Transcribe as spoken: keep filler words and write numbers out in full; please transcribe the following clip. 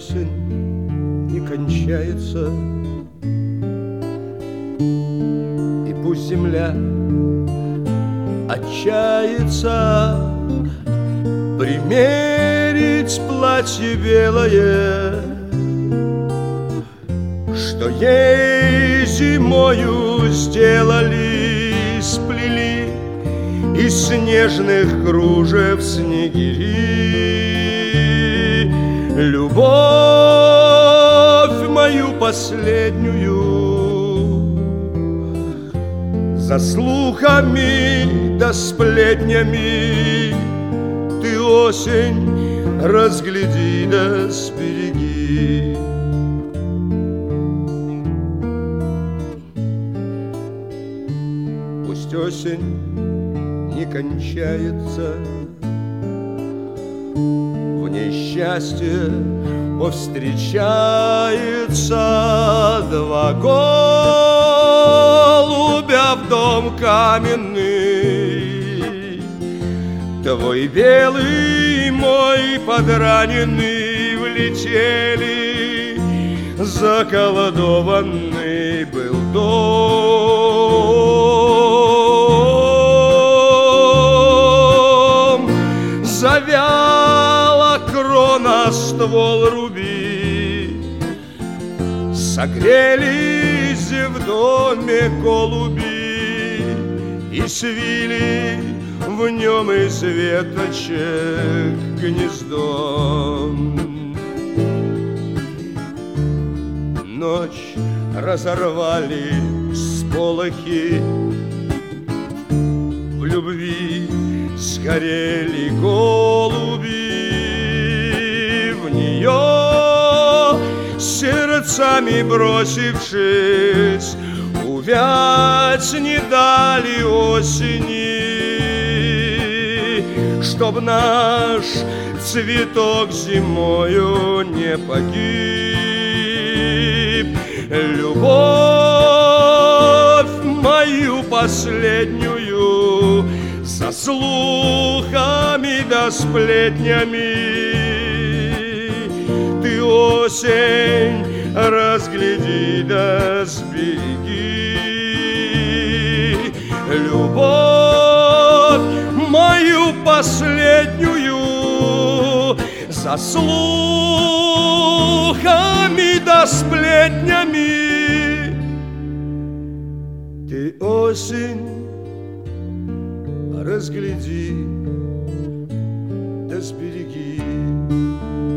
осень не кончается, и пусть земля отчается примерить платье белое, что ей зимою сделали, сплели из снежных кружев снегири. Любовь мою последнюю за слухами да сплетнями ты, осень, разгляди да сбереги. Пусть осень не кончается, в ней счастье повстречается. Два голубя в дом каменный, твой белый, мой подраненный, влетели, заколдованный был дом. Завяла крона, ствол руби, согрелись в доме голуби и свили в нем из веточек гнездо. Ночь разорвали сполохи, в любви сгорели голуби, в нее сердцами бросившись, увять не дали осени, чтоб наш цветок зимою не погиб. Любовь мою последнюю за слухами да сплетнями ты, осень, разгляди да сбереги. Любовь мою последнюю за слухами да сплетнями ты, осень, разгляди да сбереги.